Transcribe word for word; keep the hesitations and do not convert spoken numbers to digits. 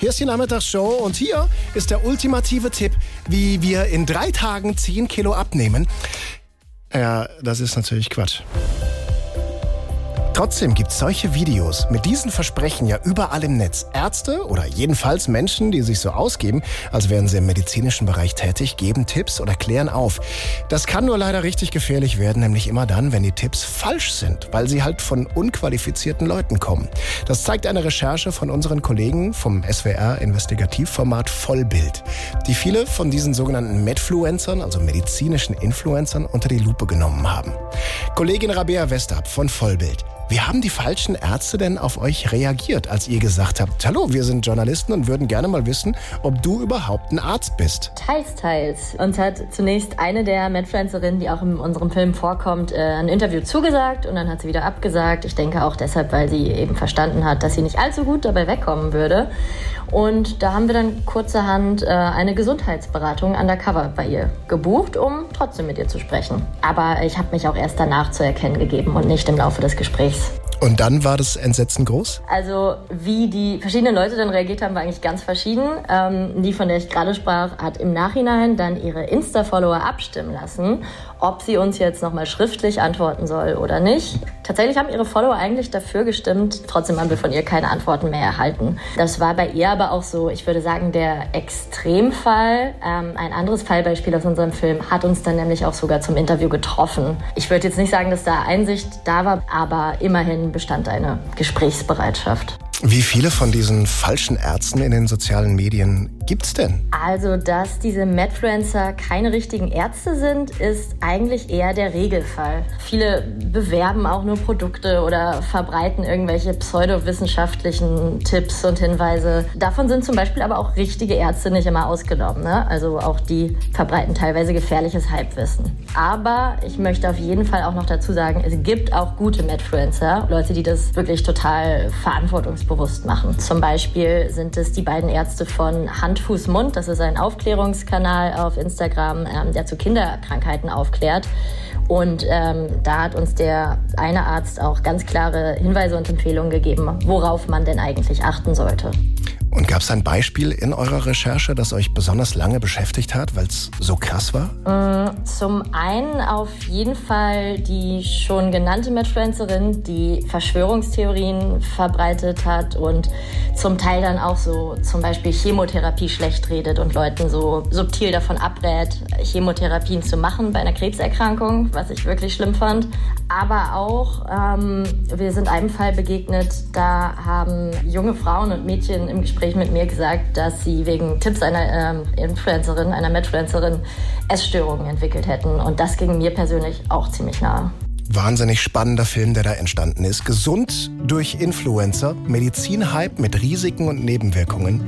Hier ist die Nachmittagsshow und hier ist der ultimative Tipp, wie wir in drei Tagen zehn Kilo abnehmen. Ja, das ist natürlich Quatsch. Trotzdem gibt es solche Videos mit diesen Versprechen ja überall im Netz. Ärzte oder jedenfalls Menschen, die sich so ausgeben, als wären sie im medizinischen Bereich tätig, geben Tipps oder klären auf. Das kann nur leider richtig gefährlich werden, nämlich immer dann, wenn die Tipps falsch sind, weil sie halt von unqualifizierten Leuten kommen. Das zeigt eine Recherche von unseren Kollegen vom S W R-Investigativformat Vollbild, die viele von diesen sogenannten Medfluencern, also medizinischen Influencern, unter die Lupe genommen haben. Kollegin Rabea Westab von Vollbild. Wie haben die falschen Ärzte denn auf euch reagiert, als ihr gesagt habt, hallo, wir sind Journalisten und würden gerne mal wissen, ob du überhaupt ein Arzt bist? Teils, teils. Uns hat zunächst eine der Medfluencerinnen, die auch in unserem Film vorkommt, ein Interview zugesagt und dann hat sie wieder abgesagt. Ich denke auch deshalb, weil sie eben verstanden hat, dass sie nicht allzu gut dabei wegkommen würde. Und da haben wir dann kurzerhand eine Gesundheitsberatung undercover bei ihr gebucht, um trotzdem mit ihr zu sprechen. Aber ich habe mich auch erst danach zu erkennen gegeben und nicht im Laufe des Gesprächs. Und dann war das Entsetzen groß? Also wie die verschiedenen Leute dann reagiert haben, war eigentlich ganz verschieden. Ähm, die, von der ich gerade sprach, hat im Nachhinein dann ihre Insta-Follower abstimmen lassen, ob sie uns jetzt nochmal schriftlich antworten soll oder nicht. Tatsächlich haben ihre Follower eigentlich dafür gestimmt. Trotzdem haben wir von ihr keine Antworten mehr erhalten. Das war bei ihr aber auch so, ich würde sagen, der Extremfall. Ähm, ein anderes Fallbeispiel aus unserem Film hat uns dann nämlich auch sogar zum Interview getroffen. Ich würde jetzt nicht sagen, dass da Einsicht da war, aber immerhin bestand eine Gesprächsbereitschaft. Wie viele von diesen falschen Ärzten in den sozialen Medien gibt's denn? Also, dass diese Medfluencer keine richtigen Ärzte sind, ist eigentlich eher der Regelfall. Viele bewerben auch nur Produkte oder verbreiten irgendwelche pseudowissenschaftlichen Tipps und Hinweise. Davon sind zum Beispiel aber auch richtige Ärzte nicht immer ausgenommen, ne? Also auch die verbreiten teilweise gefährliches Halbwissen. Aber ich möchte auf jeden Fall auch noch dazu sagen, es gibt auch gute Medfluencer, Leute, die das wirklich total verantwortungsbewusst machen. Zum Beispiel sind es die beiden Ärzte von Hand, Fuß, Mund. Das ist ein Aufklärungskanal auf Instagram, ähm, der zu Kinderkrankheiten aufklärt. Und ähm, da hat uns der eine Arzt auch ganz klare Hinweise und Empfehlungen gegeben, worauf man denn eigentlich achten sollte. Und gab es ein Beispiel in eurer Recherche, das euch besonders lange beschäftigt hat, weil es so krass war? Zum einen auf jeden Fall die schon genannte Medfluencerin, die Verschwörungstheorien verbreitet hat und zum Teil dann auch so zum Beispiel Chemotherapie schlecht redet und Leuten so subtil davon abrät, Chemotherapien zu machen bei einer Krebserkrankung, was ich wirklich schlimm fand. Aber auch, ähm, wir sind einem Fall begegnet, da haben junge Frauen und Mädchen im Gespräch mit mir gesagt, dass sie wegen Tipps einer ähm, Influencerin, einer Medfluencerin, Essstörungen entwickelt hätten. Und das ging mir persönlich auch ziemlich nahe. Wahnsinnig spannender Film, der da entstanden ist. Gesund durch Influencer, Medizinhype mit Risiken und Nebenwirkungen.